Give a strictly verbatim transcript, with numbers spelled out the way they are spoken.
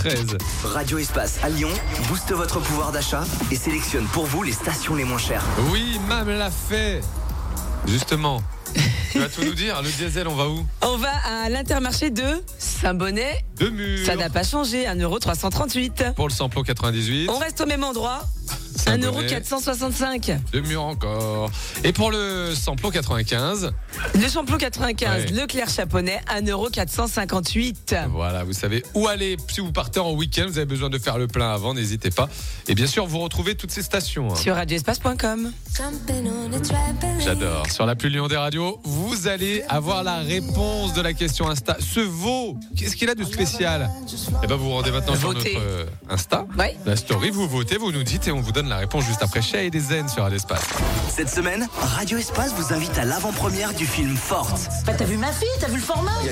treize. Radio Espace à Lyon booste votre pouvoir d'achat et sélectionne pour vous les stations les moins chères. Oui, Mam l'a fait. Justement. Tu vas tout nous dire, le diesel, on va où? On va à l'Intermarché de Saint-Bonnet. De Mur. Ça n'a pas changé, un euro trois cent trente-huit. Pour le samplon quatre-vingt-dix-huit. On reste au même endroit. un euro quatre cent soixante-cinq. De Mur encore. Et pour le samplon quatre-vingt-quinze. Le samplon quatre-vingt-quinze, Ouais. Leclerc Chaponnet, un euro quatre cent cinquante-huit. Voilà, vous savez où aller. Si vous partez en week-end, vous avez besoin de faire le plein avant, n'hésitez pas. Et bien sûr, vous retrouvez toutes ces stations. hein. Sur radio espace point com. J'adore. Sur la plus Lyon des radios, vous allez avoir la réponse de la question Insta. Ce veau, qu'est-ce qu'il a de spécial? Eh ben, vous vous rendez maintenant sur Votez. notre euh, Insta, Ouais. la story, vous votez, vous nous dites et on vous donne la réponse juste après Chez et des Zen sur l'espace. Cette semaine, Radio Espace vous invite à l'avant-première du film Forte. Bah t'as vu ma fille, t'as vu le format?